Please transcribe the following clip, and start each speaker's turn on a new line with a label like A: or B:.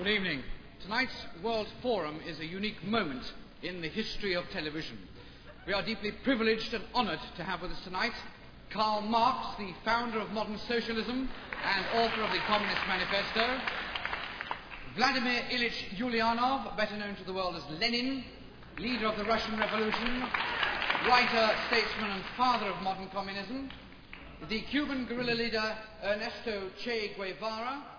A: Good evening. Tonight's World Forum is a unique moment in the history of television. We are deeply privileged and honoured to have with us tonight Karl Marx, the founder of modern socialism and author of the Communist Manifesto, Vladimir Ilyich Ulyanov, better known to the world as Lenin, leader of the Russian Revolution, writer, statesman and father of modern communism, the Cuban guerrilla leader Ernesto Che Guevara,